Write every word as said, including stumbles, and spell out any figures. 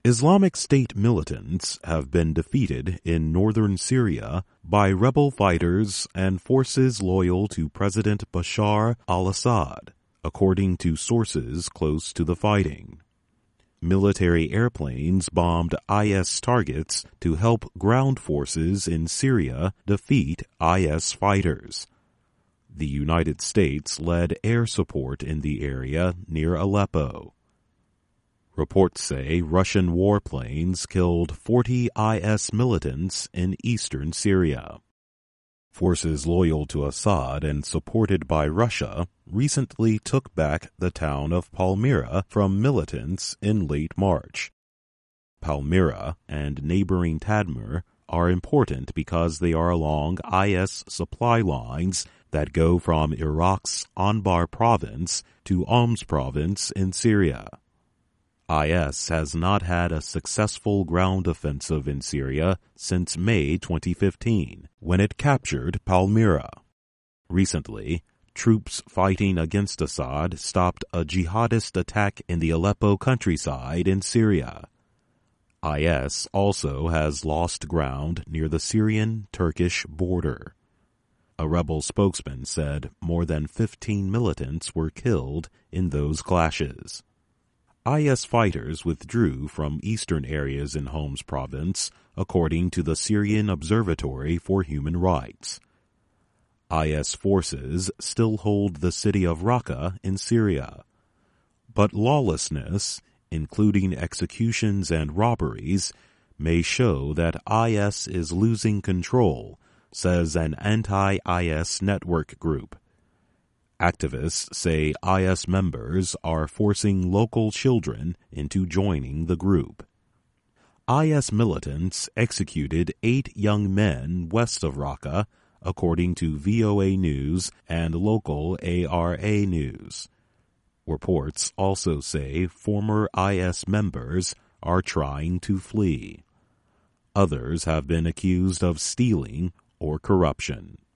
Islamic State militants have been defeated in northern Syria by rebel fighters and forces loyal to President Bashar al-Assad, according to sources close to the fighting. Military airplanes bombed I S targets to help ground forces in Syria defeat I S fighters. The United States led air support in the area near Aleppo. Reports say Russian warplanes killed forty I S militants in eastern Syria. Forces loyal to Assad and supported by Russia recently took back the town of Palmyra from militants in late March. Palmyra and neighboring Tadmur are important because they are along I S supply lines that go from Iraq's Anbar province to Homs province in Syria. I S has not had a successful ground offensive in Syria since May twenty fifteen, when it captured Palmyra. Recently, troops fighting against Assad stopped a jihadist attack in the Aleppo countryside in Syria. I S also has lost ground near the Syrian-Turkish border. A rebel spokesman said more than fifteen militants were killed in those clashes. I S fighters withdrew from eastern areas in Homs province, according to the Syrian Observatory for Human Rights. I S forces still hold the city of Raqqa in Syria. But lawlessness, including executions and robberies, may show that I S is losing control, says an anti-I S network group. Activists say I S members are forcing local children into joining the group. I S militants executed eight young men west of Raqqa, according to V O A News and local A R A News. Reports also say former I S members are trying to flee. Others have been accused of stealing or corruption.